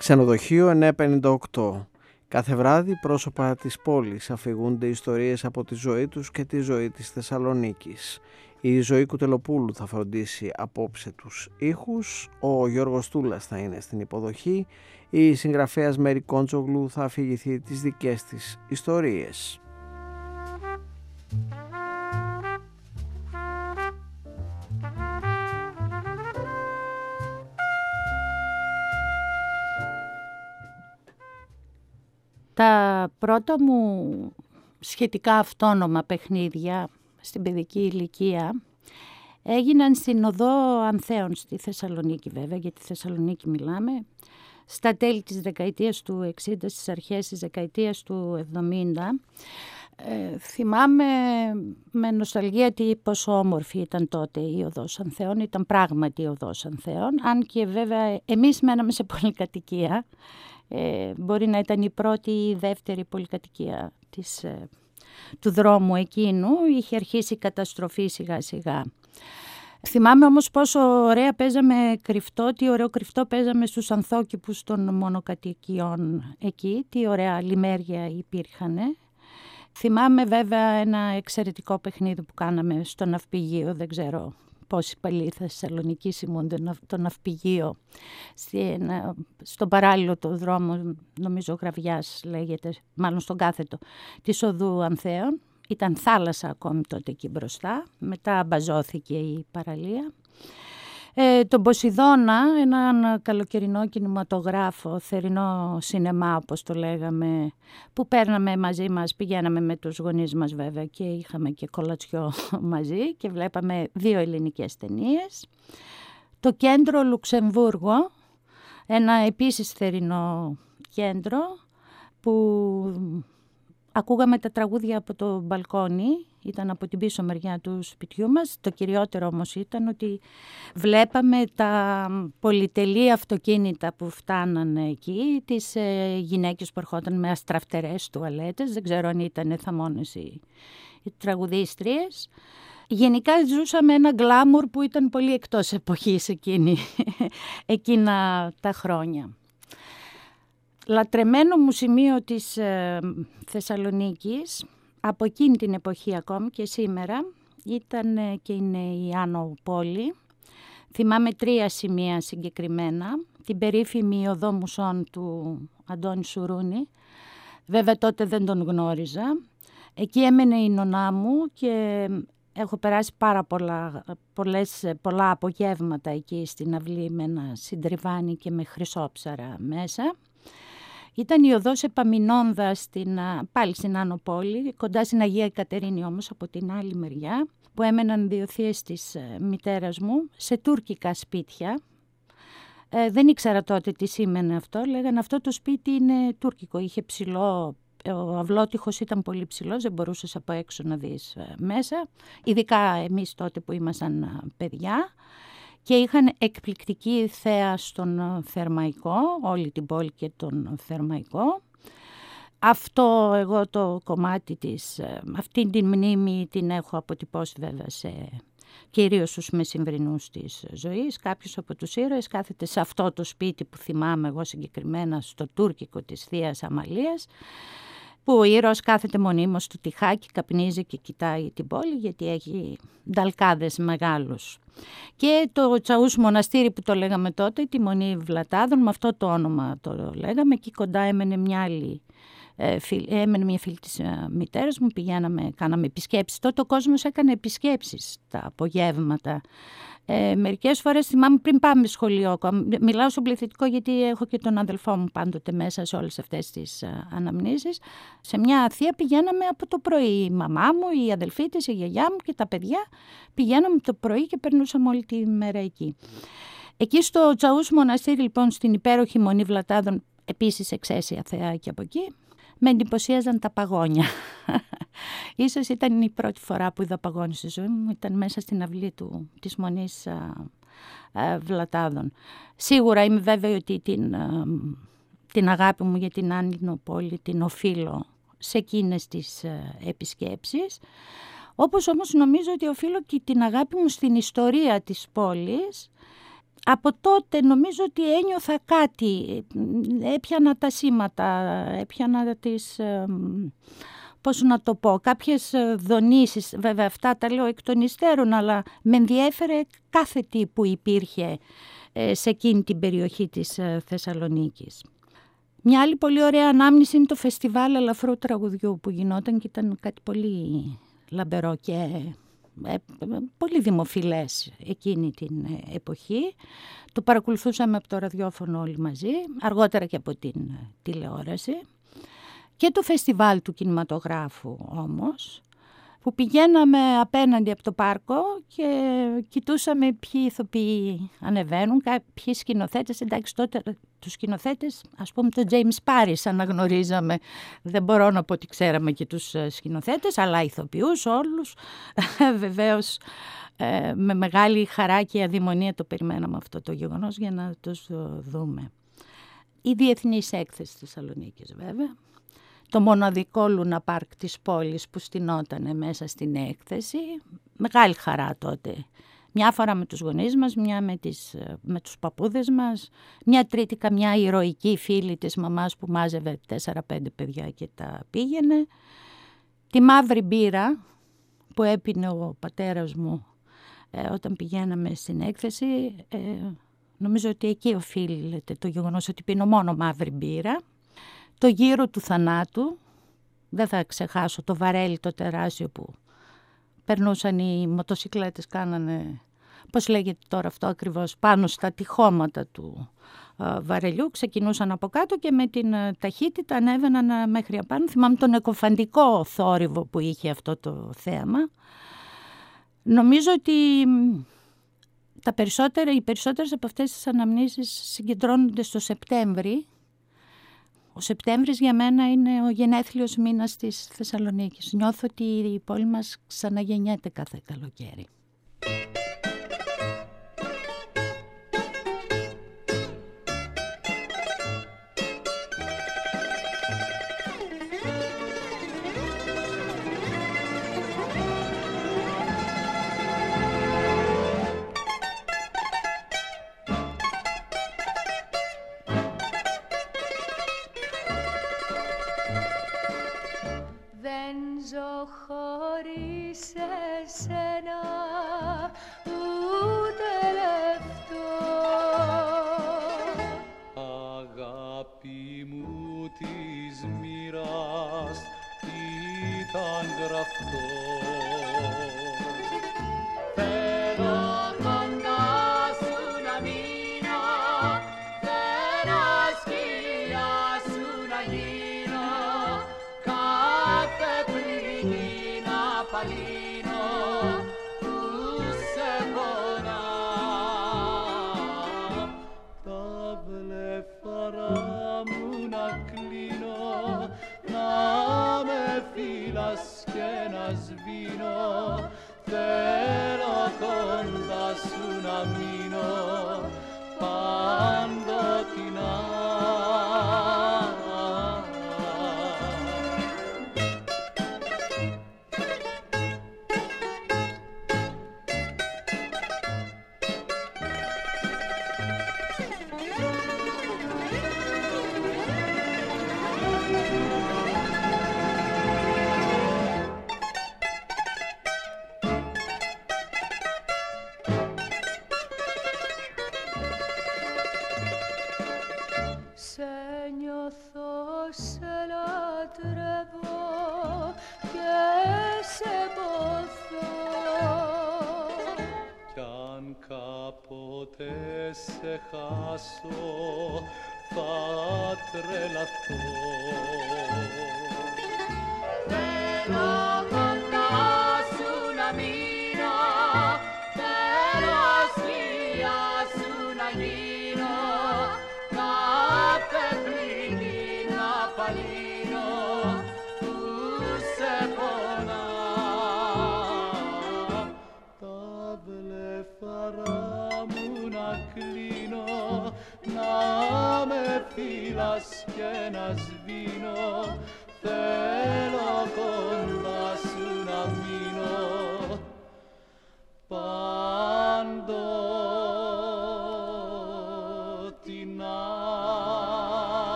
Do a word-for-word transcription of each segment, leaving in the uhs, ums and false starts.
Ξενοδοχείο εννιακόσια πενήντα οκτώ. Κάθε βράδυ πρόσωπα της πόλης αφηγούνται ιστορίες από τη ζωή τους και τη ζωή της Θεσσαλονίκης. Η Ζωή Κουτελοπούλου θα φροντίσει απόψε τους ήχους, ο Γιώργος Τούλας θα είναι στην υποδοχή, η συγγραφέας Μέρη Κόντζογλου θα αφηγηθεί τις δικές της ιστορίες. Τα πρώτα μου σχετικά αυτόνομα παιχνίδια στην παιδική ηλικία έγιναν στην Οδό Ανθέων στη Θεσσαλονίκη, βέβαια, για τη Θεσσαλονίκη μιλάμε, στα τέλη της δεκαετίας του εξήντα, στις αρχές της δεκαετίας του εβδομήντα. Ε, θυμάμαι με νοσταλγία τι πόσο όμορφη ήταν τότε η Οδός Ανθέων, ήταν πράγματι η Οδός Ανθέων, αν και βέβαια εμείς μέναμε σε πολυκατοικία. Ε, μπορεί να ήταν η πρώτη ή η δεύτερη πολυκατοικία της, ε, του δρόμου εκείνου, είχε αρχίσει η καταστροφή σιγά σιγά. Θυμάμαι όμως πόσο ωραία παίζαμε κρυφτό, τι ωραίο κρυφτό παίζαμε στους ανθόκηπους των μονοκατοικιών εκεί, τι ωραία λιμέρια υπήρχαν. Θυμάμαι βέβαια ένα εξαιρετικό παιχνίδι που κάναμε στο ναυπηγείο, δεν ξέρω πόσοι παλιοί Θεσσαλονικοί σημούνται το ναυπηγείο, στον παράλληλο το δρόμο, νομίζω Γραβιάς λέγεται, μάλλον στον κάθετο της Οδού Ανθέων. Ήταν θάλασσα ακόμη τότε εκεί μπροστά, μετά μπαζώθηκε η παραλία. Ε, τον Ποσειδώνα, έναν καλοκαιρινό κινηματογράφο, θερινό σινεμά όπως το λέγαμε, που παίρναμε μαζί μας, πηγαίναμε με τους γονείς μας βέβαια και είχαμε και κολατσιό μαζί και βλέπαμε δύο ελληνικές ταινίες. Το κέντρο Λουξεμβούργο, ένα επίσης θερινό κέντρο που ακούγαμε τα τραγούδια από το μπαλκόνι, ήταν από την πίσω μεριά του σπιτιού μας. Το κυριότερο όμως ήταν ότι βλέπαμε τα πολυτελή αυτοκίνητα που φτάνανε εκεί, τις ε, γυναίκες που ερχόταν με αστραφτερές τουαλέτες, δεν ξέρω αν ήταν θα μόνες οι, οι τραγουδίστριες. Γενικά ζούσαμε ένα γκλάμουρ που ήταν πολύ εκτός εποχής εκείνη, εκείνα τα χρόνια. Λατρεμένο μου σημείο της ε, Θεσσαλονίκης, από εκείνη την εποχή ακόμη και σήμερα, ήταν ε, και είναι η Άνω Πόλη. Θυμάμαι τρία σημεία συγκεκριμένα. Την περίφημη Οδό Μουσών του Αντώνη Σουρούνη. Βέβαια τότε δεν τον γνώριζα. Εκεί έμενε η νονά μου και έχω περάσει πάρα πολλά, πολλές, πολλά απογεύματα εκεί στην αυλή με ένα συντριβάνι και με χρυσόψαρα μέσα. Ήταν η οδός Επαμεινώνδα στην, πάλι στην Άνω Πόλη, κοντά στην Αγία Κατερίνη όμως από την άλλη μεριά, που έμεναν δύο θείες της μητέρας μου σε τουρκικά σπίτια. Ε, δεν ήξερα τότε τι σήμαινε αυτό, λέγανε αυτό το σπίτι είναι τουρκικό, είχε ψηλό, ο αυλότυχος ήταν πολύ ψηλός, δεν μπορούσες από έξω να δεις μέσα, ειδικά εμείς τότε που ήμασταν παιδιά. Και είχαν εκπληκτική θέα στον Θερμαϊκό, όλη την πόλη και τον Θερμαϊκό. Αυτό εγώ το κομμάτι της, αυτή την μνήμη την έχω αποτυπώσει βέβαια σε, κυρίως στους μεσημβρινούς της ζωής. Κάποιος από τους ήρωες κάθεται σε αυτό το σπίτι που θυμάμαι εγώ συγκεκριμένα, στο τουρκικό της θείας Αμαλίας, που ο ήρωας κάθεται μονίμως στο τυχάκι, καπνίζει και κοιτάει την πόλη γιατί έχει νταλκάδες μεγάλους. Και το Τσαούς Μοναστήρι που το λέγαμε τότε, τη Μονή Βλατάδων, με αυτό το όνομα το λέγαμε, εκεί κοντά έμενε μια άλλη, ε, φίλ, έμενε μια φίλη της ε, μητέρας μου, πηγαίναμε, κάναμε επισκέψεις. Τότε ο κόσμος έκανε επισκέψεις τα απογεύματα. Ε, μερικές φορές θυμάμαι πριν πάμε σχολείο, μιλάω στον πληθυντικό γιατί έχω και τον αδελφό μου πάντοτε μέσα σε όλες αυτές τις α, αναμνήσεις. Σε μια θεία πηγαίναμε από το πρωί, η μαμά μου, η αδελφή της, η γιαγιά μου και τα παιδιά πηγαίναμε το πρωί και περνούσαμε όλη τη μέρα εκεί. Εκεί στο Τσαούς Μοναστήρι λοιπόν, στην υπέροχη Μονή Βλατάδων, επίσης εξαίσια θεά και από εκεί, με εντυπωσίαζαν τα παγόνια. Ίσως ήταν η πρώτη φορά που είδα παγόνι στη ζωή μου, ήταν μέσα στην αυλή του, της Μονής α, α, Βλατάδων. Σίγουρα είμαι βέβαιη ότι την, α, την αγάπη μου για την Άνω Πόλη την οφείλω σε εκείνες τις α, επισκέψεις. Όπως όμως νομίζω ότι οφείλω και την αγάπη μου στην ιστορία της πόλης, από τότε νομίζω ότι ένιωθα κάτι, έπιανα τα σήματα, έπιανα τις, πώς να το πω, κάποιες δονήσεις, βέβαια αυτά τα λέω εκ των υστέρων, αλλά με ενδιέφερε κάθε τι που υπήρχε σε εκείνη την περιοχή της Θεσσαλονίκης. Μια άλλη πολύ ωραία ανάμνηση είναι το φεστιβάλ ελαφρού τραγουδιού που γινόταν και ήταν κάτι πολύ λαμπερό και ε, πολύ δημοφιλές εκείνη την εποχή. Το παρακολουθούσαμε από το ραδιόφωνο όλοι μαζί, αργότερα και από την τηλεόραση. Και το φεστιβάλ του κινηματογράφου όμως, που πηγαίναμε απέναντι από το πάρκο και κοιτούσαμε ποιοι ηθοποιοί ανεβαίνουν, ποιοι σκηνοθέτες. Εντάξει, τότε τους σκηνοθέτες, ας πούμε τον James Paris αναγνωρίζαμε, δεν μπορώ να πω ότι ξέραμε και τους σκηνοθέτες, αλλά ηθοποιούς όλους, βεβαίως με μεγάλη χαρά και αδειμονία το περιμέναμε αυτό το γεγονός για να τους δούμε. Η Διεθνής Έκθεση Θεσσαλονίκης βέβαια. Το μοναδικό Λούνα Πάρκ της πόλης που στηνότανε μέσα στην έκθεση. Μεγάλη χαρά τότε. Μια φορά με τους γονείς μας, μια με, τις, με τους παππούδες μας, μια τρίτη καμιά ηρωική φίλη της μαμάς που μάζευε τέσσερα πέντε παιδιά και τα πήγαινε. Τη μαύρη μπύρα που έπινε ο πατέρας μου ε, όταν πηγαίναμε στην έκθεση. Ε, νομίζω ότι εκεί οφείλεται το γεγονός ότι πίνω μόνο μαύρη μπύρα. Το γύρο του θανάτου, δεν θα ξεχάσω το βαρέλι το τεράστιο που περνούσαν οι μοτοσικλέτες, κάνανε, πώς λέγεται τώρα αυτό ακριβώς, πάνω στα τυχώματα του α, βαρελιού, ξεκινούσαν από κάτω και με την α, ταχύτητα ανέβαιναν μέχρι απάνω. Θυμάμαι τον εκοφαντικό θόρυβο που είχε αυτό το θέαμα. Νομίζω ότι τα περισσότερα, οι περισσότερες από αυτές τις αναμνήσεις συγκεντρώνονται στο Σεπτέμβρη. Ο Σεπτέμβρης για μένα είναι ο γενέθλιος μήνας της Θεσσαλονίκης. Νιώθω ότι η πόλη μας ξαναγεννιέται κάθε καλοκαίρι.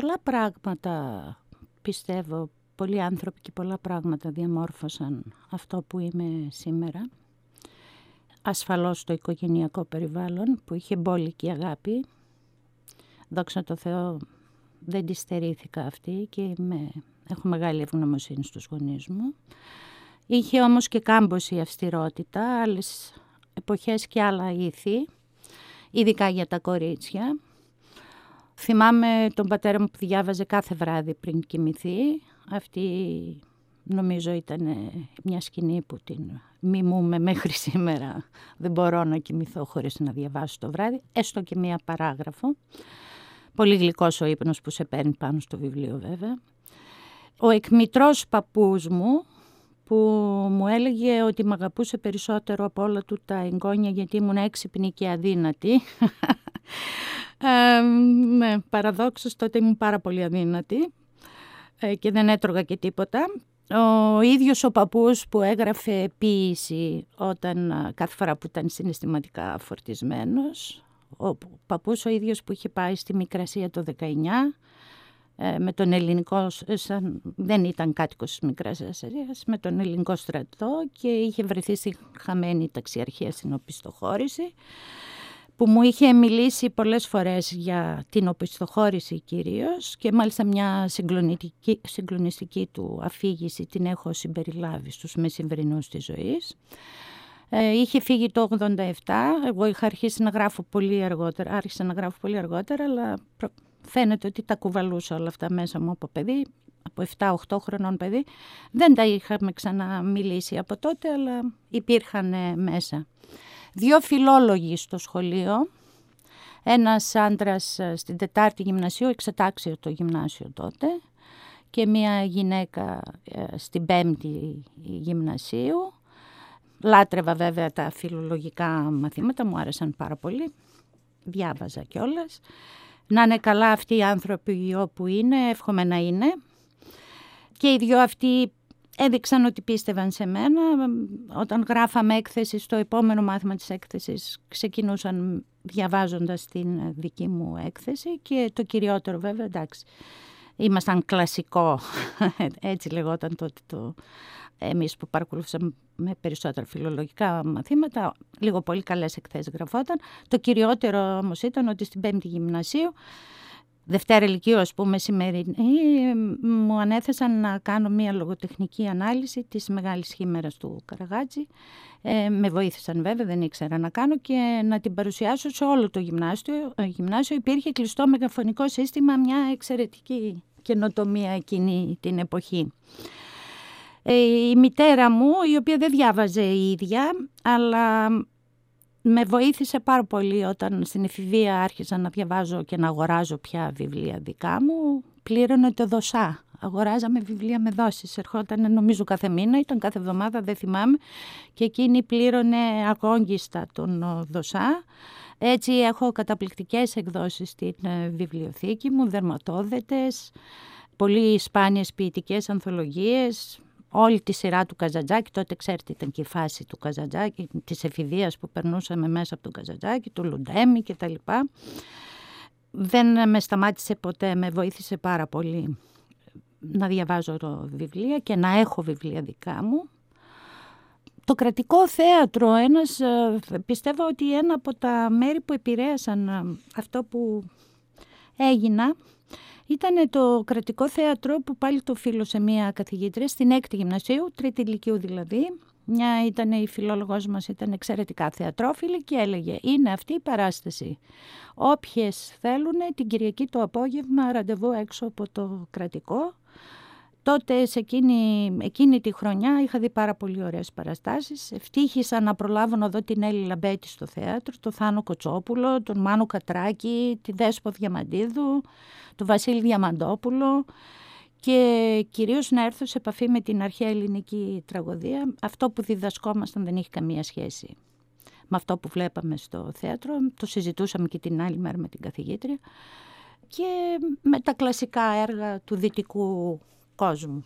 πολλά πράγματα, πιστεύω, πολλοί άνθρωποι και πολλά πράγματα διαμόρφωσαν αυτό που είμαι σήμερα. Ασφαλώς το οικογενειακό περιβάλλον που είχε μπόλικη αγάπη. Δόξα τω Θεώ δεν τη στερήθηκα αυτή και είμαι, έχω μεγάλη ευγνωμοσύνη στους γονείς μου. Είχε όμως και κάμποση αυστηρότητα, άλλες εποχές και άλλα ήθη, ειδικά για τα κορίτσια. Θυμάμαι τον πατέρα μου που διάβαζε κάθε βράδυ πριν κοιμηθεί. Αυτή νομίζω ήταν μια σκηνή που την μιμούμε μέχρι σήμερα. Δεν μπορώ να κοιμηθώ χωρίς να διαβάσω το βράδυ, έστω και μία παράγραφο. Πολύ γλυκός ο ύπνος που σε παίρνει πάνω στο βιβλίο βέβαια. Ο εκμητρός παππούς μου που μου έλεγε ότι με αγαπούσε περισσότερο από όλα του τα εγγόνια γιατί ήμουν έξυπνη και αδύνατη. ε, ναι, παραδόξως τότε ήμουν πάρα πολύ αδύνατη ε, και δεν έτρωγα και τίποτα. Ο ίδιος ο παππούς που έγραφε ποίηση όταν κάθε φορά που ήταν συναισθηματικά φορτισμένος. Ο παππούς ο ίδιος που είχε πάει στη Μικρασία το δεκαεννιά με τον ελληνικό, σαν, δεν ήταν κάτοικος της Μικράς Ασσυρίας, με τον ελληνικό στρατό και είχε βρεθεί στη χαμένη ταξιαρχία στην οπισθοχώρηση, που μου είχε μιλήσει πολλές φορές για την οπισθοχώρηση κυρίως και μάλιστα μια συγκλονιστική, συγκλονιστική του αφήγηση την έχω συμπεριλάβει στους μεσημβρινούς της ζωής. Ε, είχε φύγει το ογδόντα επτά, εγώ είχα αρχίσει να γράφω πολύ αργότερα, άρχισα να γράφω πολύ αργότερα, αλλά φαίνεται ότι τα κουβαλούσα όλα αυτά μέσα μου από παιδί, από επτά οκτώ χρονών παιδί. Δεν τα είχαμε ξαναμιλήσει από τότε, αλλά υπήρχαν μέσα. Δύο φιλόλογοι στο σχολείο, ένας άντρας στην Τετάρτη Γυμνασίου, εξετάξιο το γυμνάσιο τότε, και μία γυναίκα στην Πέμπτη Γυμνασίου. Λάτρευα βέβαια τα φιλολογικά μαθήματα, μου άρεσαν πάρα πολύ, διάβαζα κιόλας. Να είναι καλά αυτοί οι άνθρωποι όπου είναι, εύχομαι να είναι. Και οι δυο αυτοί έδειξαν ότι πίστευαν σε μένα. Όταν γράφαμε έκθεση, στο επόμενο μάθημα της έκθεσης ξεκινούσαν διαβάζοντας την δική μου έκθεση και το κυριότερο βέβαια, εντάξει, ήμασταν κλασικό, έτσι λεγόταν τότε το... Εμείς που παρακολουθούσαμε με περισσότερα φιλολογικά μαθήματα, λίγο πολύ καλές εκθέσεις γραφόταν. Το κυριότερο όμως ήταν ότι στην Πέμπτη Γυμνασίου, Δευτέρα Λυκείου ας πούμε σημερινή, μου ανέθεσαν να κάνω μια λογοτεχνική ανάλυση της Μεγάλης Χήμερας του Καραγάτζη. Ε, με βοήθησαν βέβαια, δεν ήξερα να κάνω, και να την παρουσιάσω σε όλο το γυμνάσιο. γυμνάσιο. Υπήρχε κλειστό μεγαφωνικό σύστημα, μια εξαιρετική καινοτομία εκείνη την εποχή. Η μητέρα μου, η οποία δεν διάβαζε η ίδια, αλλά με βοήθησε πάρα πολύ όταν στην εφηβεία άρχισα να διαβάζω και να αγοράζω πια βιβλία δικά μου. Πλήρωνε το δοσά. Αγοράζαμε βιβλία με δόσεις. Ερχόταν νομίζω κάθε μήνα, ήταν κάθε εβδομάδα, δεν θυμάμαι. Και εκείνη πλήρωνε αγόγγιστα τον δοσά. Έτσι έχω καταπληκτικές εκδόσεις στην βιβλιοθήκη μου, δερματόδετες, πολύ σπάνιες ποιητικές ανθολογίες. Όλη τη σειρά του Καζαντζάκη, τότε ξέρετε ήταν και η φάση του Καζαντζάκη, της εφηβείας που περνούσαμε μέσα από τον Καζαντζάκη, του Λουντέμι κτλ. Δεν με σταμάτησε ποτέ, με βοήθησε πάρα πολύ να διαβάζω βιβλία και να έχω βιβλία δικά μου. Το κρατικό θέατρο, ένας, πιστεύω ότι ένα από τα μέρη που επηρέασαν αυτό που έγινα, ήταν το κρατικό θέατρο που πάλι το φίλωσε μία καθηγήτρια στην έκτη Γυμνασίου, τρίτη Λυκείου δηλαδή. Μια ήταν η φιλόλογος μας, ήταν εξαιρετικά θεατρόφιλη και έλεγε είναι αυτή η παράσταση. Όποιες θέλουν την Κυριακή το απόγευμα ραντεβού έξω από το κρατικό. Τότε σε εκείνη, εκείνη τη χρονιά είχα δει πάρα πολύ ωραίες παραστάσεις. Ευτύχησα να προλάβω να δω την Έλλη Λαμπέτη στο θέατρο, τον Θάνο Κοτσόπουλο, τον Μάνο Κατράκη, τη Δέσπο Διαμαντίδου, τον Βασίλη Διαμαντόπουλο και κυρίως να έρθω σε επαφή με την αρχαία ελληνική τραγωδία. Αυτό που διδασκόμασταν δεν είχε καμία σχέση με αυτό που βλέπαμε στο θέατρο. Το συζητούσαμε και την άλλη μέρα με την καθηγήτρια και με τα κλασικά έργα του δυτικού κόσμου.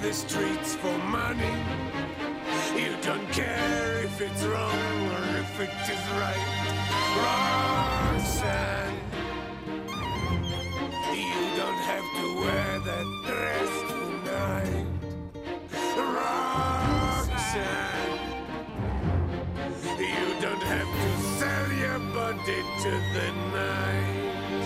the streets for money. You don't care if it's wrong or if it is right. Roxanne, you don't have to wear that dress tonight. Roxanne, you don't have to sell your body to the night.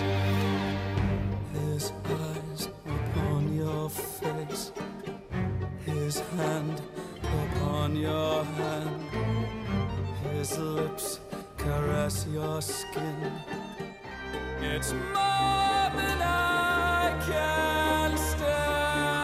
His eyes upon your face, his hand upon your hand, his lips caress your skin. It's more than I can stand.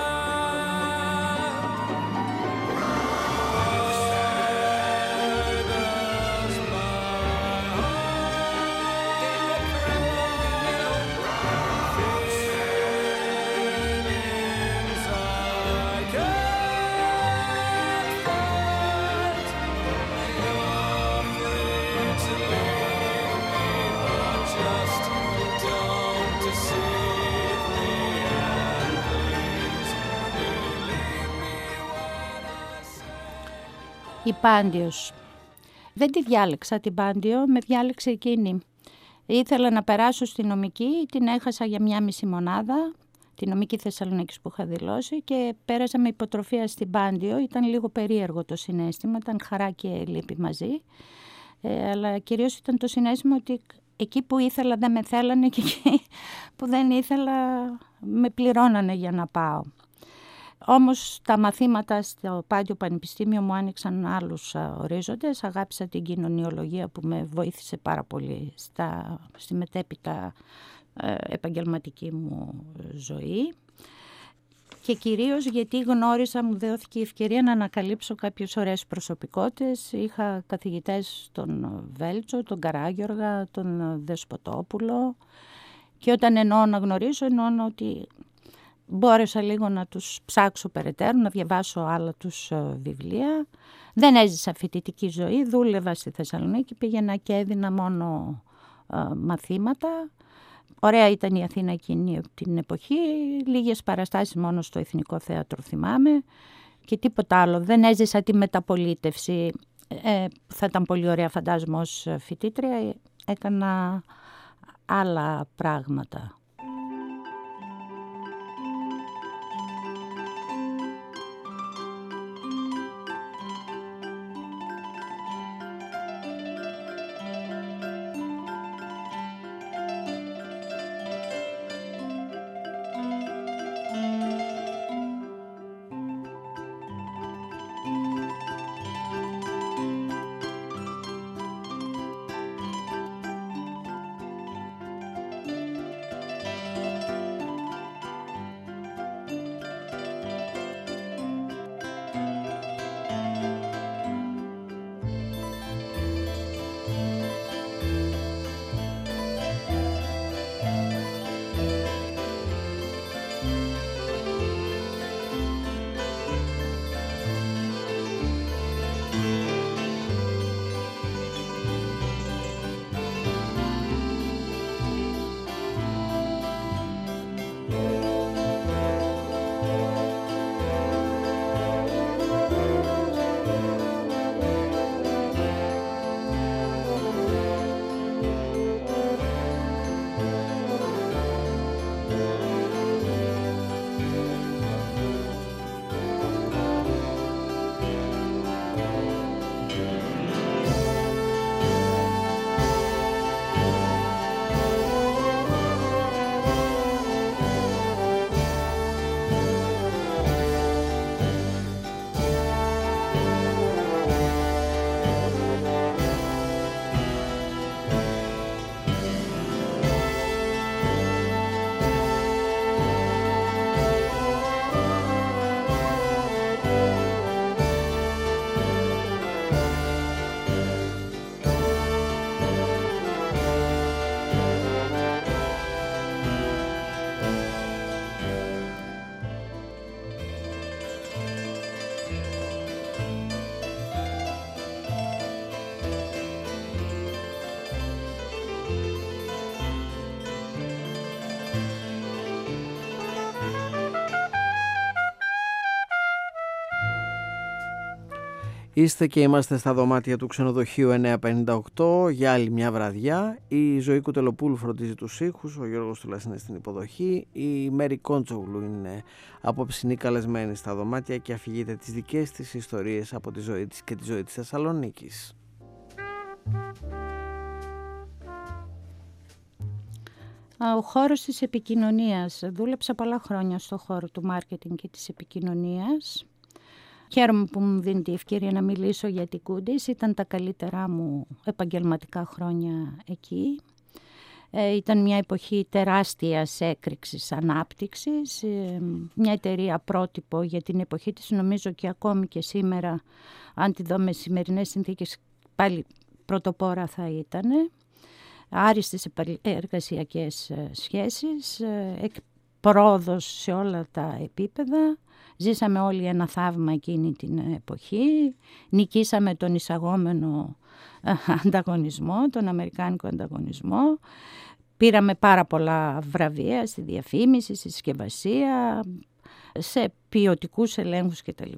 Η Πάντιος. Δεν τη διάλεξα την Πάντιο, με διάλεξε εκείνη. Ήθελα να περάσω στη νομική, την έχασα για μια μισή μονάδα, τη νομική Θεσσαλονίκης που είχα δηλώσει, και πέρασα με υποτροφία στην Πάντιο. Ήταν λίγο περίεργο το συναίσθημα, ήταν χαρά και λύπη μαζί, ε, αλλά κυρίως ήταν το συναίσθημα ότι εκεί που ήθελα δεν με θέλανε και εκεί που δεν ήθελα με πληρώνανε για να πάω. Όμως τα μαθήματα στο Πάντιο Πανεπιστήμιο μου άνοιξαν άλλους ορίζοντες. Αγάπησα την κοινωνιολογία που με βοήθησε πάρα πολύ στα, στη μετέπειτα ε, επαγγελματική μου ζωή. Και κυρίως γιατί γνώρισα, μου δόθηκε η ευκαιρία να ανακαλύψω κάποιες ωραίες προσωπικότητες. Είχα καθηγητές τον Βέλτσο, τον Καράγιοργα, τον Δεσποτόπουλο. Και όταν εννοώ να γνωρίσω, εννοώ ότι μπόρεσα λίγο να τους ψάξω περαιτέρω, να διαβάσω άλλα τους βιβλία. Δεν έζησα φοιτητική ζωή, δούλευα στη Θεσσαλονίκη, πήγαινα και έδινα μόνο ε, μαθήματα. Ωραία ήταν η Αθήνα εκείνη την εποχή, λίγες παραστάσεις μόνο στο Εθνικό Θέατρο θυμάμαι και τίποτα άλλο. Δεν έζησα τη μεταπολίτευση, ε, θα ήταν πολύ ωραία φαντάζομαι ως φοιτήτρια, έκανα άλλα πράγματα. Είστε και είμαστε στα δωμάτια του ξενοδοχείου εννιακόσια πενήντα οκτώ για άλλη μια βραδιά. Η Ζωή Κουτελοπούλου φροντίζει τους ήχους, ο Γιώργος Τουλάς είναι στην υποδοχή, η Μέρη Κόντσογλου είναι απόψινή καλεσμένη στα δωμάτια και αφηγείται τις δικές της ιστορίες από τη ζωή της και τη ζωή της Θεσσαλονίκης. Ο χώρος της επικοινωνίας. Δούλεψα πολλά χρόνια στο χώρο του μάρκετινγκ και της επικοινωνίας. Χαίρομαι που μου δίνει τη ευκαιρία να μιλήσω για την Goodies. Ήταν τα καλύτερά μου επαγγελματικά χρόνια εκεί. Ε, ήταν μια εποχή τεράστιας έκρηξης ανάπτυξης. Ε, μια εταιρεία πρότυπο για την εποχή της. Νομίζω και ακόμη και σήμερα, αν τη δω με σημερινές συνθήκες, πάλι πρωτοπόρα θα ήταν. Άριστες εργασιακές σχέσεις, πρόοδος σε όλα τα επίπεδα. Ζήσαμε όλοι ένα θαύμα εκείνη την εποχή. Νικήσαμε τον εισαγόμενο ανταγωνισμό, τον αμερικάνικο ανταγωνισμό. Πήραμε πάρα πολλά βραβεία στη διαφήμιση, στη συσκευασία, σε ποιοτικούς ελέγχους κτλ.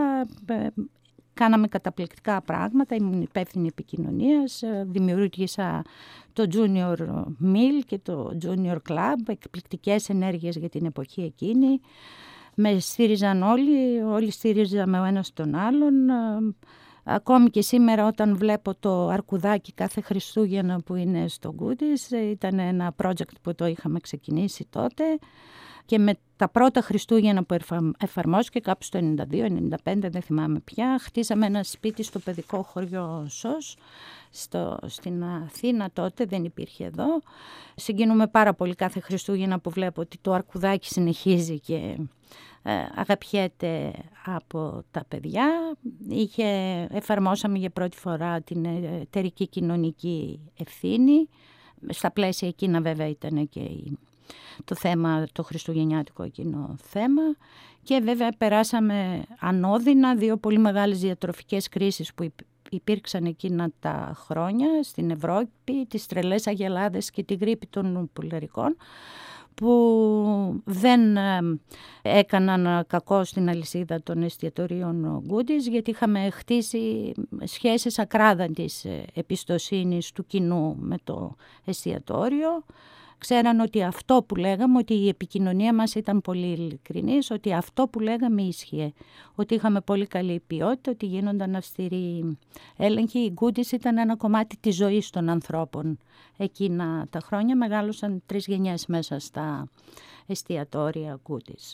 Κάναμε καταπληκτικά πράγματα, ήμουν υπεύθυνη επικοινωνίας, δημιούργησα το Junior Mill και το Junior Club, εκπληκτικές ενέργειες για την εποχή εκείνη. Με στήριζαν όλοι, όλοι στήριζαμε ο ένας τον άλλον. Ακόμη και σήμερα όταν βλέπω το αρκουδάκι κάθε Χριστούγεννα που είναι στο Goodies, ήταν ένα project που το είχαμε ξεκινήσει τότε. Και με τα πρώτα Χριστούγεννα που εφαρμόστηκε κάπου στο ενενήντα δύο ενενήντα πέντε, δεν θυμάμαι πια, χτίσαμε ένα σπίτι στο παιδικό χωριό Σος, στο, στην Αθήνα τότε, δεν υπήρχε εδώ. Συγκινούμε πάρα πολύ κάθε Χριστούγεννα που βλέπω ότι το αρκουδάκι συνεχίζει και ε, αγαπιέται από τα παιδιά. Είχε, εφαρμόσαμε για πρώτη φορά την εταιρική κοινωνική ευθύνη. Στα πλαίσια εκείνα βέβαια ήταν και η το θέμα, το χριστουγεννιάτικο εκείνο θέμα, και βέβαια περάσαμε ανώδυνα δύο πολύ μεγάλες διατροφικές κρίσεις που υπήρξαν εκείνα τα χρόνια στην Ευρώπη, τις τρελές αγελάδες και τη γρίπη των πουλερικών, που δεν έκαναν κακό στην αλυσίδα των εστιατορίων Goodies, γιατί είχαμε χτίσει σχέσεις ακράδαντης εμπιστοσύνης του κοινού με το εστιατόριο. Ξέραν ότι αυτό που λέγαμε, ότι η επικοινωνία μας ήταν πολύ ειλικρινής, ότι αυτό που λέγαμε ίσχυε, ότι είχαμε πολύ καλή ποιότητα, ότι γίνονταν αυστηροί έλεγχοι. Οι Goodies ήταν ένα κομμάτι της ζωής των ανθρώπων. Εκείνα τα χρόνια μεγάλωσαν τρεις γενιές μέσα στα εστιατόρια Goodies.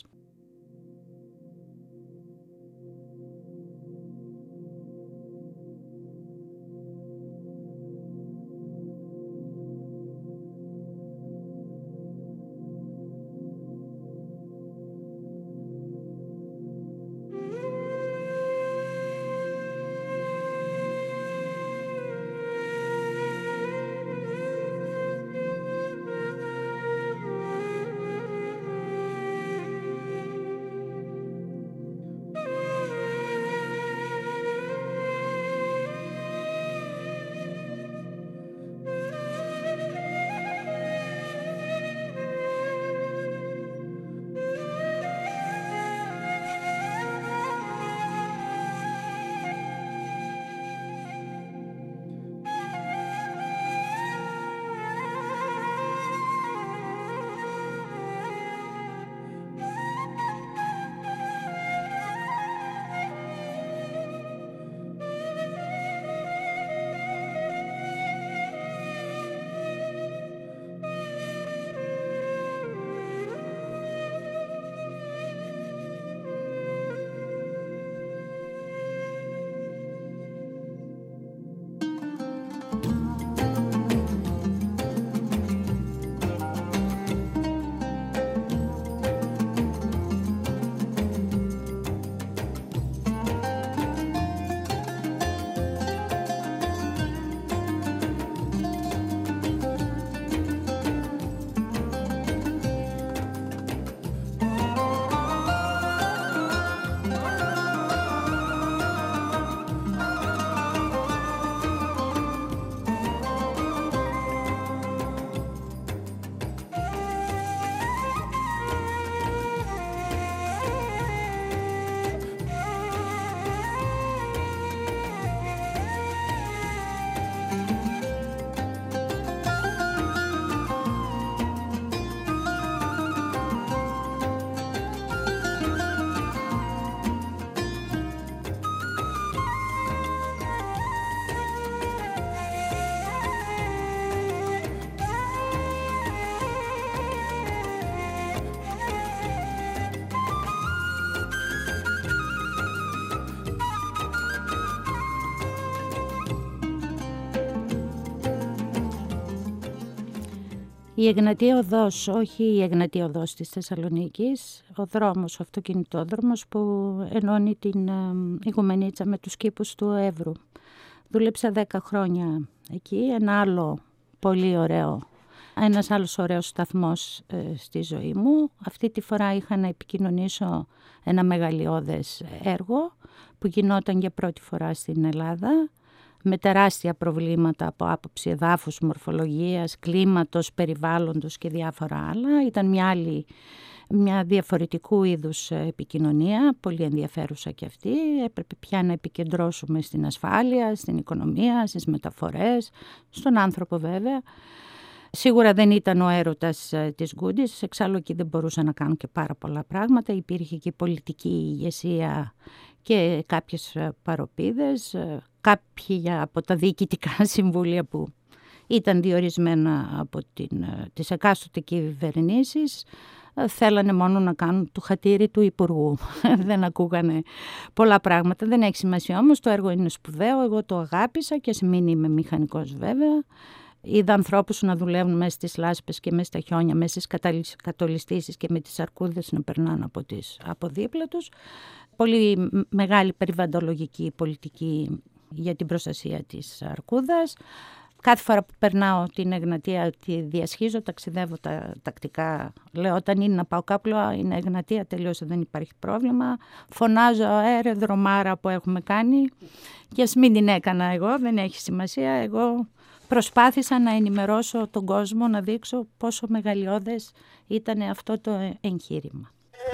Η Εγνατία Οδός, όχι η Εγνατία Οδός της Θεσσαλονίκης, ο δρόμος, ο αυτοκινητόδρομος που ενώνει την Οικουμενίτσα με τους κήπους του Εύρου. Δούλεψα δέκα χρόνια εκεί, ένα άλλο πολύ ωραίο, ένας άλλος ωραίος σταθμός ε, στη ζωή μου. Αυτή τη φορά είχα να επικοινωνήσω ένα μεγαλειώδες έργο που γινόταν για πρώτη φορά στην Ελλάδα, με τεράστια προβλήματα από άποψη εδάφους, μορφολογίας, κλίματος, περιβάλλοντος και διάφορα άλλα. Ήταν μια άλλη, μια διαφορετικού είδους επικοινωνία, πολύ ενδιαφέρουσα και αυτή. Έπρεπε πια να επικεντρώσουμε στην ασφάλεια, στην οικονομία, στις μεταφορές, στον άνθρωπο βέβαια. Σίγουρα δεν ήταν ο έρωτας της Γκούντης, εξάλλου εκεί δεν μπορούσα να κάνω και πάρα πολλά πράγματα. Υπήρχε και πολιτική ηγεσία και κάποιες παροπίδες, κάποια από τα διοικητικά συμβούλια που ήταν διορισμένα από την, τις εκάστοτε κυβερνήσεις θέλανε μόνο να κάνουν του χατήρι του υπουργού. Δεν ακούγανε πολλά πράγματα. Δεν έχει σημασία όμως, το έργο είναι σπουδαίο, εγώ το αγάπησα και ας μην είμαι μηχανικός βέβαια. Είδα ανθρώπους να δουλεύουν μέσα στις λάσπες και μέσα στα χιόνια, μέσα στις κατολιστήσεις και με τις αρκούδες να περνάνε από, τις, από δίπλα τους. Πολύ μεγάλη περιβαλλοντολογική πολιτική για την προστασία της αρκούδας. Κάθε φορά που περνάω την Εγνατία τη διασχίζω, ταξιδεύω τα, τακτικά. Λέω όταν είναι να πάω κάπου, είναι Εγνατία, τελείωσε, δεν υπάρχει πρόβλημα. Φωνάζω, έρε δρομάρα που έχουμε κάνει. Και ας μην την έκανα εγώ, δεν έχει σημασία. Εγώ προσπάθησα να ενημερώσω τον κόσμο, να δείξω πόσο μεγαλειώδες ήταν αυτό το εγχείρημα.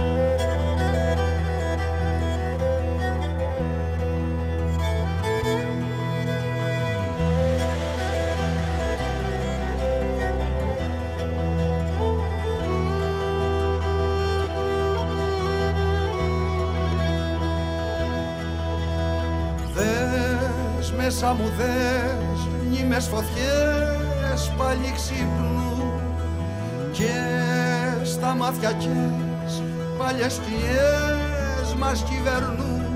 Δες μέσα μου δες νήμες φωτιές πάλι ξύπνου και στα μάτια κες παλιές σκιές μας κυβερνούν.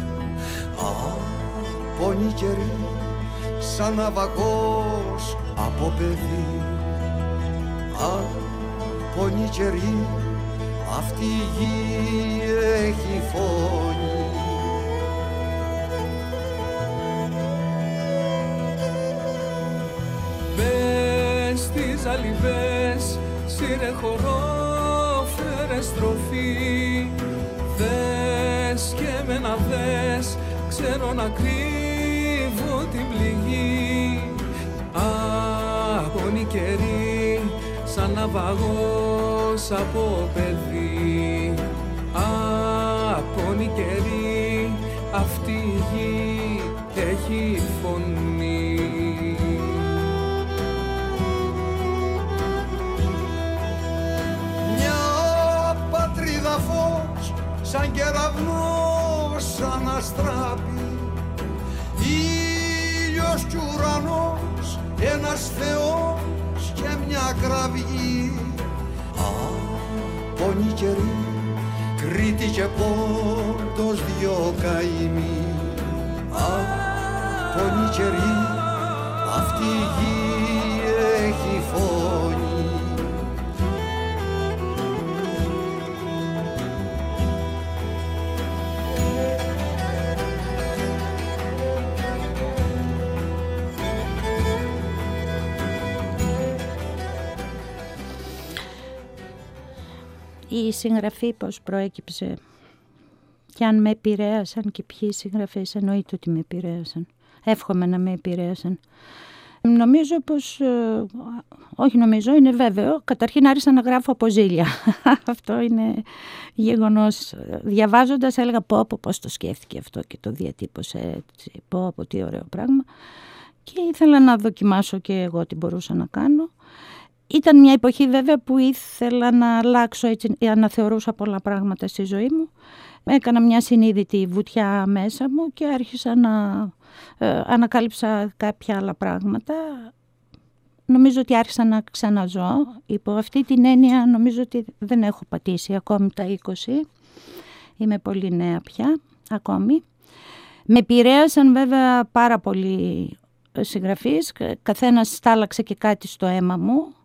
Από καιρή σαν ναυαγός από παιδί, από καιρή αυτή η γη έχει φωνή. Στις αλυβές σύρε χορό, φέρε στροφή. Δες και με να δες, ξέρω να κρύβω την πληγή. Αγώνη καιρή, σαν ναυαγός από παιδί. Αγώνη καιρή, αυτή η γη έχει φωνή. Φως, σαν κεραυνός αναστράπει, ήλιος κι ουρανός, ένας Θεός και μια κραυγή. Από καιρή, Κρήτη και Πόντος δυο καημοί. Από καιρή, αυτή η γη έχει φωνή. Η συγγραφή πώς προέκυψε και αν με επηρέασαν και ποιοι συγγραφείς, εννοείται ότι με επηρέασαν. Εύχομαι να με επηρέασαν. Νομίζω πως, όχι νομίζω, είναι βέβαιο, καταρχήν άρχισα να γράφω από ζήλια. Αυτό είναι γεγονός. Διαβάζοντας έλεγα πω, πω πώς το σκέφτηκε αυτό και το διατύπωσε έτσι, πω, πω τι ωραίο πράγμα. Και ήθελα να δοκιμάσω και εγώ τι μπορούσα να κάνω. Ήταν μια εποχή βέβαια που ήθελα να αλλάξω, έτσι, αναθεωρούσα πολλά πράγματα στη ζωή μου. Έκανα μια συνείδητη βουτιά μέσα μου και άρχισα να ε, ανακάλυψα κάποια άλλα πράγματα. Νομίζω ότι άρχισα να ξαναζώ. Υπό αυτή την έννοια νομίζω ότι δεν έχω πατήσει ακόμη τα είκοσι. Είμαι πολύ νέα πια ακόμη. Με επηρέασαν βέβαια πάρα πολλοί συγγραφείς. Καθένας στάλαξε και κάτι στο αίμα μου.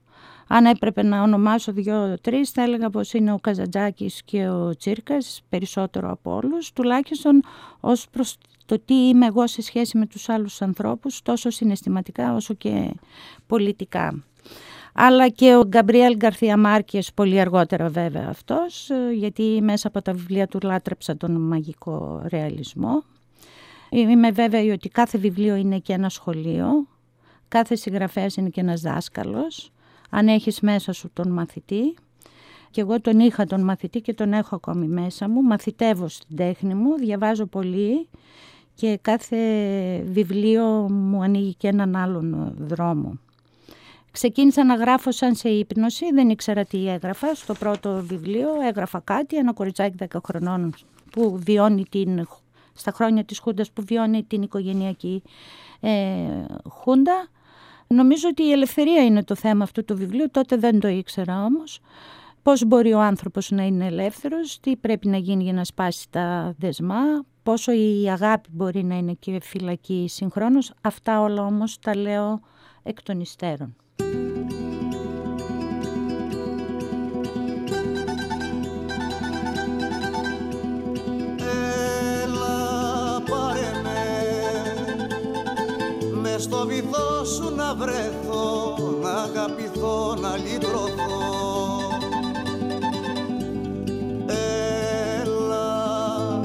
Αν έπρεπε να ονομάσω δύο-τρεις, θα έλεγα πως είναι ο Καζαντζάκης και ο Τσίρκας, περισσότερο από όλους, τουλάχιστον ως προς το τι είμαι εγώ σε σχέση με τους άλλους ανθρώπους, τόσο συναισθηματικά όσο και πολιτικά. Αλλά και ο Γκαμπριέλ Γκαρθία Μάρκες, πολύ αργότερα βέβαια αυτός, γιατί μέσα από τα βιβλία του λάτρεψα τον μαγικό ρεαλισμό. Είμαι βέβαιη ότι κάθε βιβλίο είναι και ένα σχολείο, κάθε συγγραφέας είναι και ένας δάσκαλος, αν έχεις μέσα σου τον μαθητή. Και εγώ τον είχα τον μαθητή και τον έχω ακόμη μέσα μου, μαθητεύω στην τέχνη μου, διαβάζω πολύ και κάθε βιβλίο μου ανοίγει και έναν άλλον δρόμο. Ξεκίνησα να γράφω σαν σε ύπνωση, δεν ήξερα τι έγραφα. Στο πρώτο βιβλίο έγραφα κάτι, ένα κοριτσάκι δέκα χρονών που βιώνει την, στα χρόνια της Χούντας, που βιώνει την οικογενειακή ε, Χούντα. Νομίζω ότι η ελευθερία είναι το θέμα αυτού του βιβλίου, τότε δεν το ήξερα όμως. Πώς μπορεί ο άνθρωπος να είναι ελεύθερος, τι πρέπει να γίνει για να σπάσει τα δεσμά, πόσο η αγάπη μπορεί να είναι και φυλακή συγχρόνως. Αυτά όλα όμως τα λέω εκ των υστέρων. Έλα πάρε με, μες στο βυθό σου να βρεθώ, να αγαπηθώ, να λυτρωθώ. Έλα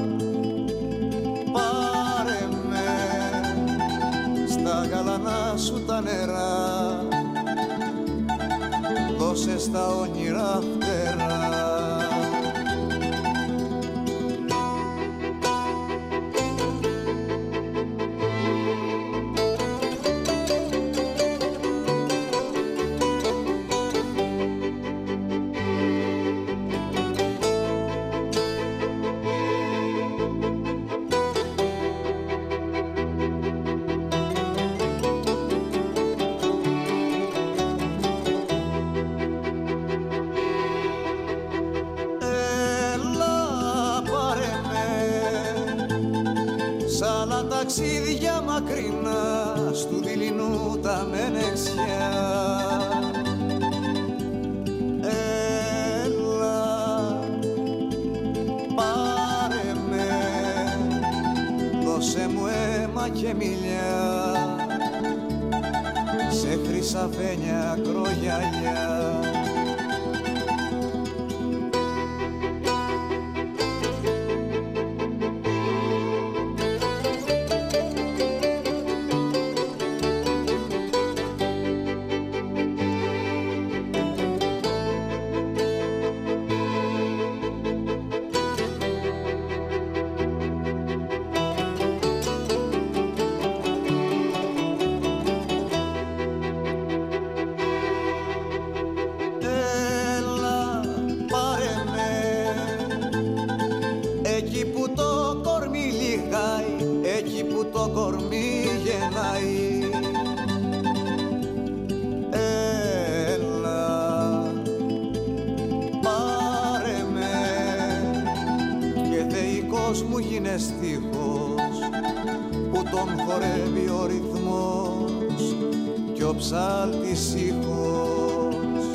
πάρε με, στα γαλανά σου τα νερά, δώσε στα όνειρα φτερά. Ταξίδια μακρινά στου δειλινού τα μενεξιά. Έλα πάρε με, δώσε μου αίμα και μιλιά, σε χρυσαφένια ακρογιαλιά. Που τον χορεύει ο ρυθμός κι ο ψάλτης ήχος.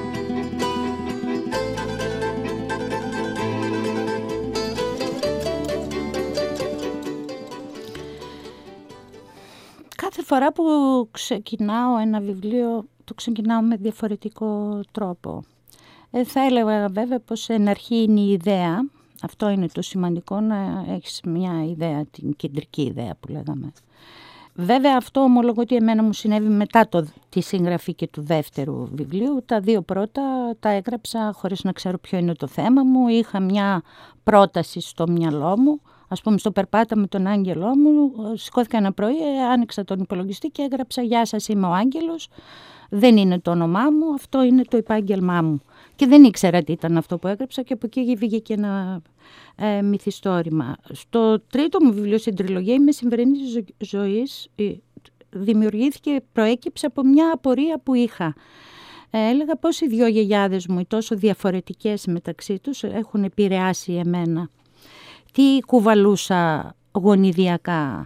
Κάθε φορά που ξεκινάω ένα βιβλίο, το ξεκινάω με διαφορετικό τρόπο. Ε, θα έλεγα βέβαια πως εν αρχή είναι η ιδέα. Αυτό είναι το σημαντικό, να έχεις μια ιδέα, την κεντρική ιδέα που λέγαμε. Βέβαια αυτό ομολογώ ότι εμένα μου συνέβη μετά το, τη συγγραφή και του δεύτερου βιβλίου. Τα δύο πρώτα τα έγραψα χωρίς να ξέρω ποιο είναι το θέμα μου. Είχα μια πρόταση στο μυαλό μου. Ας πούμε στο περπάτα με τον άγγελό μου, σηκώθηκα ένα πρωί, άνοιξα τον υπολογιστή και έγραψα «Γεια σας, είμαι ο Άγγελος». Δεν είναι το όνομά μου, αυτό είναι το επάγγελμά μου. Και δεν ήξερα τι ήταν αυτό που έγραψα και από εκεί βγήκε και ένα ε, μυθιστόρημα. Στο τρίτο μου βιβλίο στην τριλογία, «Η μεσημβρινή ζωής», δημιουργήθηκε, προέκυψε από μια απορία που είχα. Ε, έλεγα πώς οι δυο γιαγιάδες μου, οι τόσο διαφορετικές μεταξύ τους, έχουν επηρεάσει εμένα. Τι κουβαλούσα γονιδιακά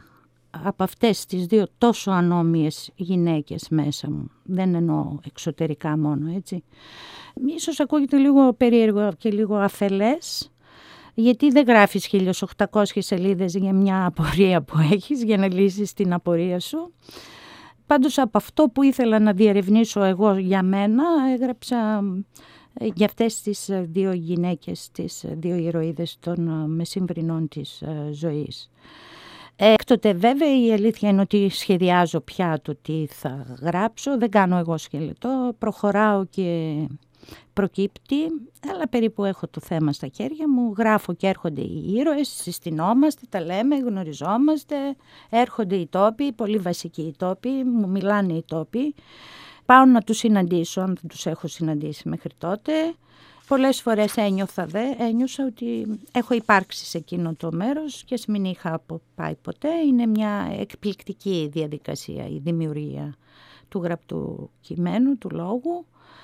από αυτές τις δύο τόσο ανώμοιες γυναίκες μέσα μου. Δεν εννοώ εξωτερικά μόνο, έτσι. Ίσως ακούγεται λίγο περίεργο και λίγο αφελές, γιατί δεν γράφεις χίλιες οκτακόσιες σελίδες για μια απορία που έχεις, για να λύσεις την απορία σου. Πάντως από αυτό που ήθελα να διερευνήσω εγώ για μένα, έγραψα για αυτές τις δύο γυναίκες, τις δύο ηρωίδες των μεσημβρινών της ζωής. Έκτοτε βέβαια η αλήθεια είναι ότι σχεδιάζω πια το τι θα γράψω, δεν κάνω εγώ σκελετό, προχωράω και προκύπτει, αλλά περίπου έχω το θέμα στα χέρια μου, γράφω και έρχονται οι ήρωες, συστηνόμαστε, τα λέμε, γνωριζόμαστε, έρχονται οι τόποι, πολύ βασικοί οι τόποι, μου μιλάνε οι τόποι, πάω να τους συναντήσω, αν δεν τους έχω συναντήσει μέχρι τότε. Πολλές φορές ένιωθα δε, ένιωσα ότι έχω υπάρξει σε εκείνο το μέρος και ας μην είχα πάει ποτέ. Είναι μια εκπληκτική διαδικασία η δημιουργία του γραπτού κειμένου, του λόγου.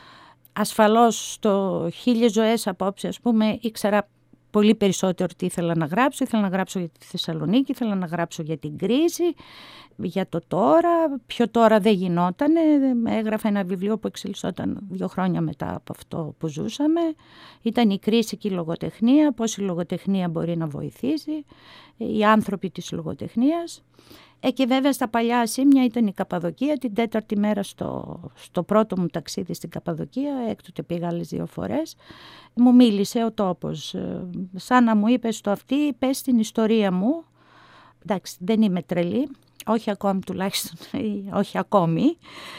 Ασφαλώς στο χίλιες ζωές απόψε, ας πούμε, ήξερα πολύ περισσότερο τι ήθελα να γράψω. Ήθελα να γράψω για τη Θεσσαλονίκη, ήθελα να γράψω για την κρίση, για το τώρα. Πιο τώρα δεν γινότανε. Έγραφα ένα βιβλίο που εξελισσόταν δύο χρόνια μετά από αυτό που ζούσαμε. Ήταν η κρίση και η λογοτεχνία, πώς η λογοτεχνία μπορεί να βοηθήσει, οι άνθρωποι της λογοτεχνίας. Ε, και βέβαια στα παλιά σημεία ήταν η Καπαδοκία, την τέταρτη μέρα στο, στο πρώτο μου ταξίδι στην Καπαδοκία, έκτοτε πήγα άλλες δύο φορές, μου μίλησε ο τόπος, σαν να μου είπε στο αυτή, πες την ιστορία μου. Εντάξει, δεν είμαι τρελή, όχι ακόμη τουλάχιστον, όχι ακόμη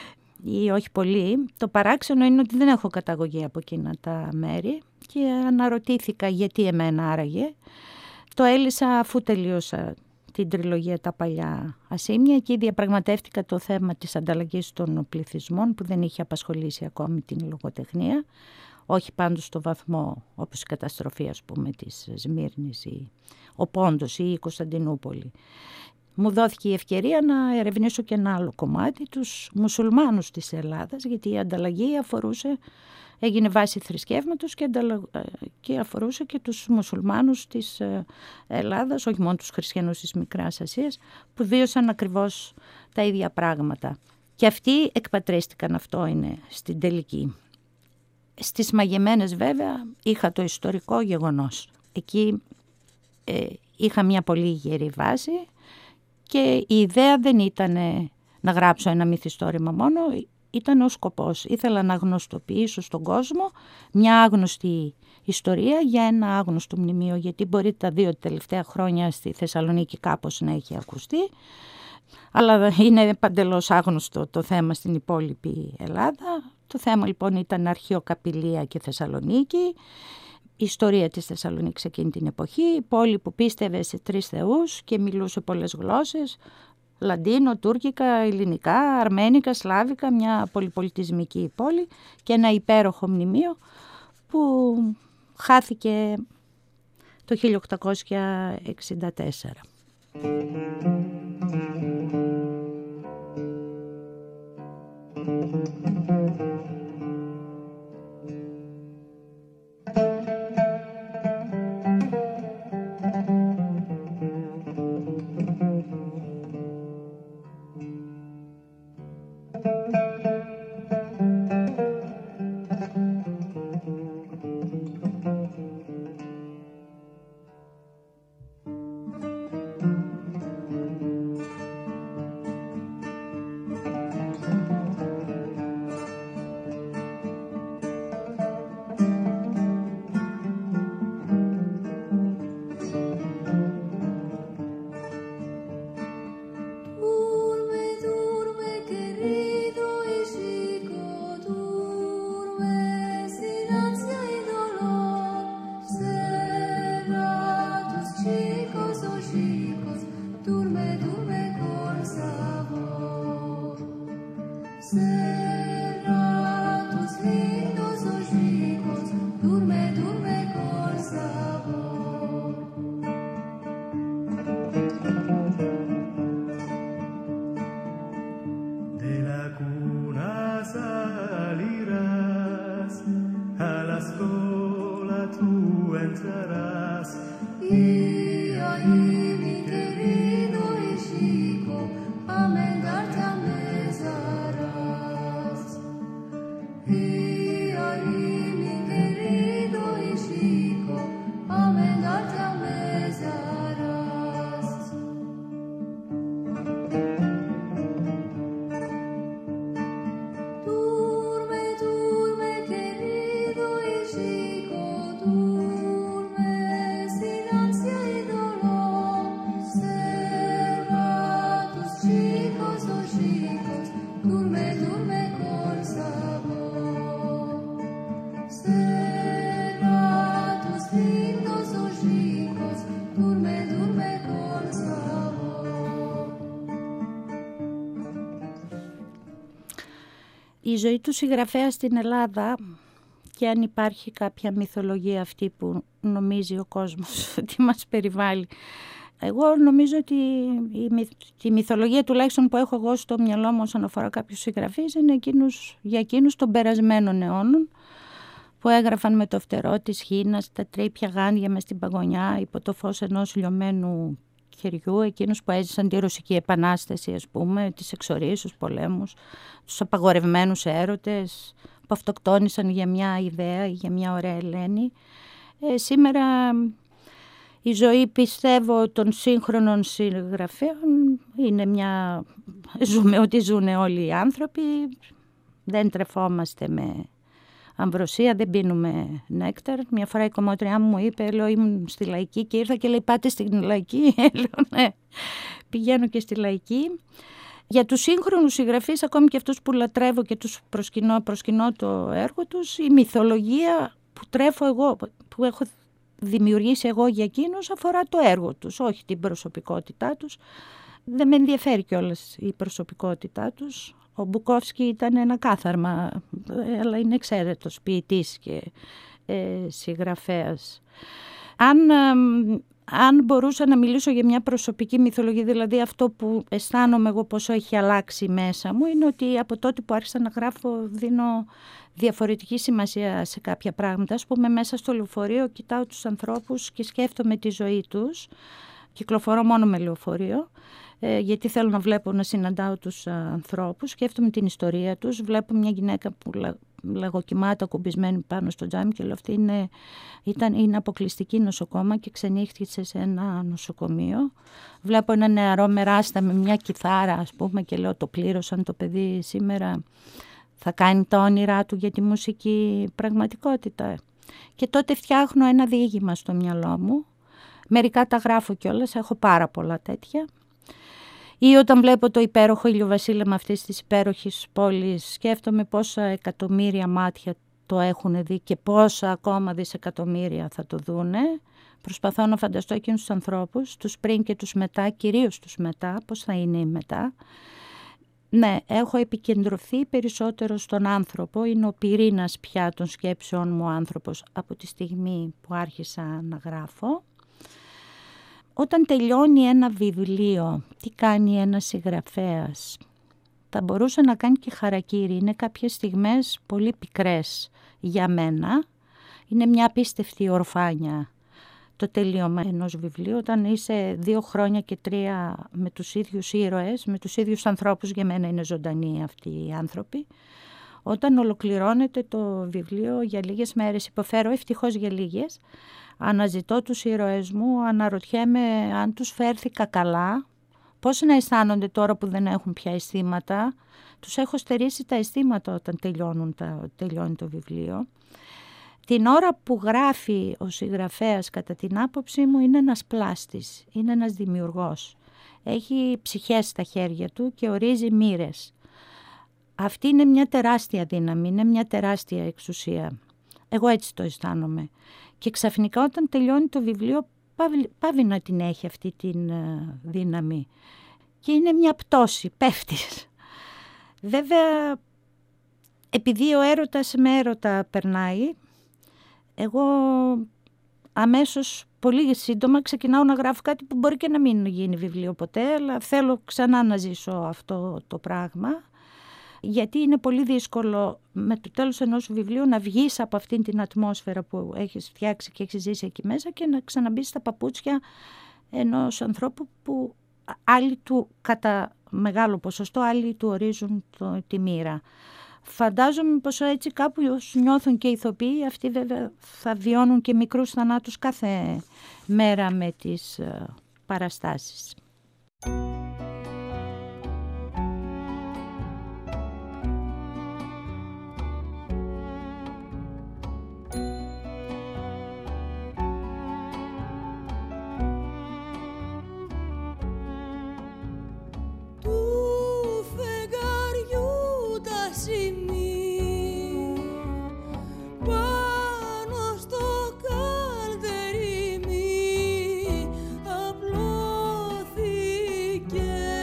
ή όχι πολύ. Το παράξενο είναι ότι δεν έχω καταγωγή από εκείνα τα μέρη και αναρωτήθηκα γιατί εμένα άραγε. Το έλυσα αφού τελείωσα την τριλογία τα παλιά ασήμια και διαπραγματεύτηκα το θέμα της ανταλλαγής των πληθυσμών που δεν είχε απασχολήσει ακόμη την λογοτεχνία, όχι πάντως στο βαθμό όπως η καταστροφή, ας πούμε, της Σμύρνης ή ο Πόντος ή η Κωνσταντινούπολη. Μου δόθηκε η ευκαιρία να ερευνήσω και ένα άλλο κομμάτι, τους μουσουλμάνους της Ελλάδας, γιατί η ανταλλαγή αφορούσε, έγινε βάση θρησκεύματος και, ανταλα... και αφορούσε και τους μουσουλμάνους της Ελλάδας, όχι μόνο τους χριστιανούς της Μικράς Ασίας, που βίωσαν ακριβώς τα ίδια πράγματα. Και αυτοί εκπατρίστηκαν, αυτό είναι στην τελική. Στις μαγεμένες βέβαια είχα το ιστορικό γεγονός. Εκεί ε, είχα μια πολύ γερή βάση και η ιδέα δεν ήταν να γράψω ένα μυθιστόρημα μόνο, ήταν ο σκοπός. Ήθελα να γνωστοποιήσω στον κόσμο μια άγνωστη ιστορία για ένα άγνωστο μνημείο, γιατί μπορεί τα δύο τελευταία χρόνια στη Θεσσαλονίκη κάπως να έχει ακουστεί, αλλά είναι παντελώς άγνωστο το θέμα στην υπόλοιπη Ελλάδα. Το θέμα λοιπόν ήταν αρχαιοκαπηλεία και Θεσσαλονίκη, η ιστορία της Θεσσαλονίκης εκείνη την εποχή, η πόλη που πίστευε σε τρεις θεούς και μιλούσε πολλές γλώσσες, λαντίνο, τουρκικά, ελληνικά, αρμένικα, σλάβικα, μια πολυπολιτισμική πόλη και ένα υπέροχο μνημείο που χάθηκε το χίλια οκτακόσια εξήντα τέσσερα. Y ahí mi querido y chico Η ζωή του συγγραφέα στην Ελλάδα, και αν υπάρχει κάποια μυθολογία αυτή που νομίζει ο κόσμος ότι μας περιβάλλει, εγώ νομίζω ότι η, μυ... η μυθολογία τουλάχιστον που έχω εγώ στο μυαλό μου όσον αφορά κάποιους συγγραφείς είναι εκείνους, για εκείνους των περασμένων αιώνων, που έγραφαν με το φτερό της χήνας, τα τρίπια γάντια μες στην παγωνιά, υπό το φως ενός λιωμένου χεριού, εκείνους που έζησαν τη Ρωσική Επανάσταση, ας πούμε, τις εξορίες, τους πολέμους, τους απαγορευμένους έρωτες που αυτοκτόνησαν για μια ιδέα ή για μια ωραία Ελένη. Ε, σήμερα η ζωή, πιστεύω, των σύγχρονων συγγραφέων είναι μια... Ζούμε ό,τι ζουν όλοι οι άνθρωποι, δεν τρεφόμαστε με αμβροσία, δεν πίνουμε νέκταρ. Μια φορά η κομμότριά μου είπε, λέω, ήμουν στη Λαϊκή και ήρθα και λέει, πάτε στην Λαϊκή. Λέω, ναι, πηγαίνω και στη Λαϊκή. Για τους σύγχρονους συγγραφείς, ακόμη και αυτούς που λατρεύω και τους προσκυνώ, προσκυνώ το έργο τους, η μυθολογία που τρέφω εγώ, που έχω δημιουργήσει εγώ για εκείνους, αφορά το έργο τους, όχι την προσωπικότητά τους. Δεν με ενδιαφέρει κιόλας η προσωπικότητά τους. Ο Μπουκόφσκι ήταν ένα κάθαρμα, αλλά είναι εξαίρετος ποιητής και ε, συγγραφέας. Αν, ε, αν μπορούσα να μιλήσω για μια προσωπική μυθολογία, δηλαδή αυτό που αισθάνομαι εγώ πόσο έχει αλλάξει μέσα μου, είναι ότι από τότε που άρχισα να γράφω δίνω διαφορετική σημασία σε κάποια πράγματα. Ας πούμε, μέσα στο λεωφορείο κοιτάω τους ανθρώπους και σκέφτομαι τη ζωή τους. Κυκλοφορώ μόνο με λεωφορείο, ε, γιατί θέλω να βλέπω, να συναντάω τους ανθρώπους. Σκέφτομαι την ιστορία τους. Βλέπω μια γυναίκα που λαγοκοιμάται ακουμπισμένη πάνω στο τζάμι και λέω, αυτή είναι, ήταν, είναι αποκλειστική νοσοκόμα και ξενύχτησε σε ένα νοσοκομείο. Βλέπω ένα νεαρό μεράστα με μια κιθάρα, ας πούμε, και λέω, το πλήρωσαν το παιδί σήμερα. Θα κάνει τα όνειρά του για τη μουσική πραγματικότητα. Και τότε φτιάχνω ένα διήγημα στο μυαλό μου. Μερικά τα γράφω κιόλας, έχω πάρα πολλά τέτοια. Ή όταν βλέπω το υπέροχο ηλιοβασίλεμα αυτής της υπέροχης πόλης, σκέφτομαι πόσα εκατομμύρια μάτια το έχουν δει και πόσα ακόμα δισεκατομμύρια θα το δούνε. Προσπαθώ να φανταστώ εκείνους τους ανθρώπους, τους πριν και τους μετά, κυρίως τους μετά, πώς θα είναι οι μετά. Ναι, έχω επικεντρωθεί περισσότερο στον άνθρωπο, είναι ο πυρήνας πια των σκέψεων μου ο άνθρωπος από τη στιγμή που άρχισα να γράφω. Όταν τελειώνει ένα βιβλίο, τι κάνει ένας συγγραφέας? Θα μπορούσε να κάνει και χαρακίρι. Είναι κάποιες στιγμές πολύ πικρές για μένα. Είναι μια απίστευτη ορφάνια το τελείωμα ενός βιβλίου. Όταν είσαι δύο χρόνια και τρία με τους ίδιους ήρωες, με τους ίδιους ανθρώπους, για μένα είναι ζωντανοί αυτοί οι άνθρωποι. Όταν ολοκληρώνεται το βιβλίο για λίγες μέρες, υποφέρω ευτυχώς για λίγες, αναζητώ τους ήρωες μου, αναρωτιέμαι αν τους φέρθηκα καλά, πώς να αισθάνονται τώρα που δεν έχουν πια αισθήματα. Τους έχω στερήσει τα αισθήματα όταν τελειώνουν τα, τελειώνει το βιβλίο. Την ώρα που γράφει ο συγγραφέας, κατά την άποψή μου, είναι ένας πλάστης, είναι ένας δημιουργός. Έχει ψυχές στα χέρια του και ορίζει μοίρες. Αυτή είναι μια τεράστια δύναμη, είναι μια τεράστια εξουσία. Εγώ έτσι το αισθάνομαι. Και ξαφνικά όταν τελειώνει το βιβλίο πάβει, πάβει να την έχει αυτή την uh, δύναμη. Και είναι μια πτώση, πέφτεις. Βέβαια, επειδή ο έρωτας με έρωτα περνάει, εγώ αμέσως πολύ σύντομα ξεκινάω να γράφω κάτι που μπορεί και να μην γίνει βιβλίο ποτέ, αλλά θέλω ξανά να ζήσω αυτό το πράγμα. Γιατί είναι πολύ δύσκολο με το τέλος ενός βιβλίου να βγεις από αυτήν την ατμόσφαιρα που έχεις φτιάξει και έχεις ζήσει εκεί μέσα και να ξαναμπείς στα παπούτσια ενός ανθρώπου που άλλοι του, κατά μεγάλο ποσοστό, άλλοι του ορίζουν το, τη μοίρα. Φαντάζομαι πως έτσι κάπου νιώθουν και οι ηθοποιοί, αυτοί βέβαια θα βιώνουν και μικρούς θανάτους κάθε μέρα με τις uh, παραστάσεις. Απλώθηκε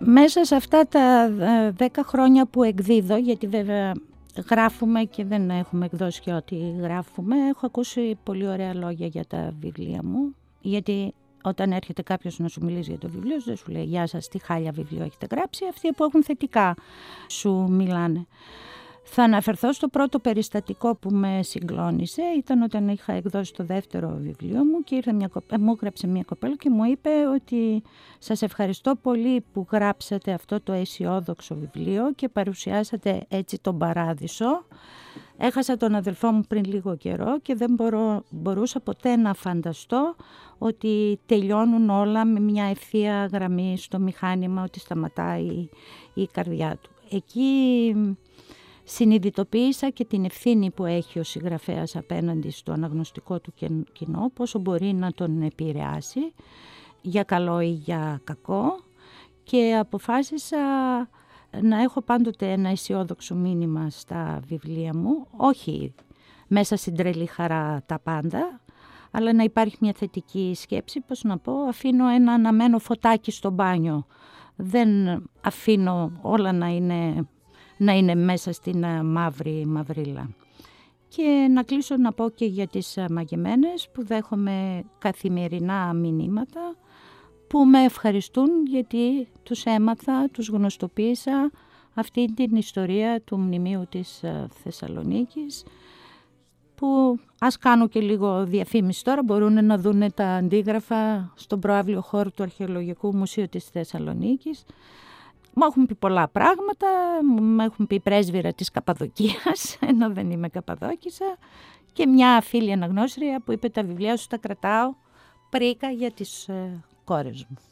Μέσα σε αυτά τα δέκα χρόνια που εκδίδω, γιατί βέβαια γράφουμε και δεν έχουμε εκδώσει και ό,τι γράφουμε, έχω ακούσει πολύ ωραία λόγια για τα βιβλία μου, γιατί όταν έρχεται κάποιος να σου μιλήσει για το βιβλίο, δεν σου λέει «Γεια σας, τι χάλια βιβλίο έχετε γράψει», αυτοί που έχουν θετικά σου μιλάνε. Θα αναφερθώ στο πρώτο περιστατικό που με συγκλώνησε, ήταν όταν είχα εκδώσει το δεύτερο βιβλίο μου και ήρθε μια κοπέ... μου έγραψε μια κοπέλα και μου είπε ότι «Σας ευχαριστώ πολύ που γράψατε αυτό το αισιόδοξο βιβλίο και παρουσιάσατε έτσι τον παράδεισο. Έχασα τον αδελφό μου πριν λίγο καιρό και δεν μπορώ, μπορούσα ποτέ να φανταστώ ότι τελειώνουν όλα με μια ευθεία γραμμή στο μηχάνημα, ότι σταματάει η καρδιά του». Εκεί συνειδητοποίησα και την ευθύνη που έχει ο συγγραφέας απέναντι στο αναγνωστικό του κοινό, πόσο μπορεί να τον επηρεάσει για καλό ή για κακό, και αποφάσισα να έχω πάντοτε ένα αισιόδοξο μήνυμα στα βιβλία μου, όχι μέσα στην τρελή χαρά τα πάντα, αλλά να υπάρχει μια θετική σκέψη, πώς να πω, αφήνω ένα αναμένο φωτάκι στο μπάνιο, δεν αφήνω όλα να είναι... να είναι μέσα στην μαύρη μαυρίλα. Και να κλείσω να πω και για τις μαγεμένες που δέχομαι καθημερινά μηνύματα που με ευχαριστούν γιατί τους έμαθα, τους γνωστοποίησα αυτή την ιστορία του μνημείου της Θεσσαλονίκης, που ας κάνω και λίγο διαφήμιση τώρα, μπορούν να δουν τα αντίγραφα στον προαύλιο χώρο του Αρχαιολογικού Μουσείου της Θεσσαλονίκης. Μου έχουν πει πολλά πράγματα, μου έχουν πει πρέσβυρα της Καπαδοκίας, ενώ δεν είμαι Καπαδόκησα, και μια φίλη αναγνώστρια που είπε τα βιβλία σου τα κρατάω πρίκα για τις ε, κόρες μου.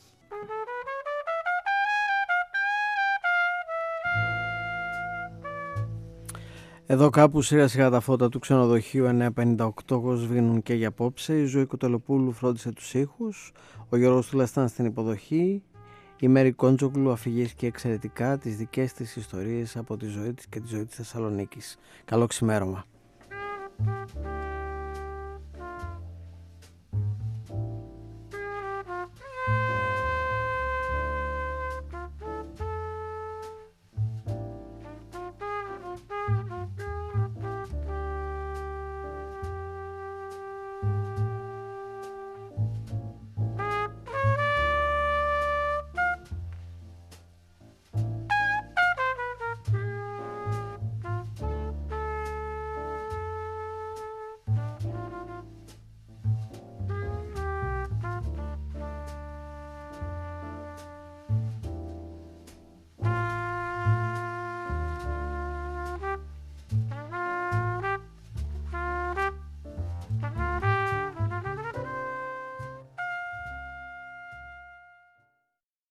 Εδώ κάπου σιγά σιγά τα φώτα του ξενοδοχείου εννιακόσια πενήντα οκτώ σβήνουν και για απόψε. Η Ζωή Κοτελοπούλου φρόντισε τους ήχους, ο Γιώργος Τουλαστάν στην υποδοχή. Η Μέρη Κόντζογλου αφηγήθηκε εξαιρετικά τις δικές της ιστορίες από τη ζωή της και τη ζωή της Θεσσαλονίκης. Καλό ξημέρωμα.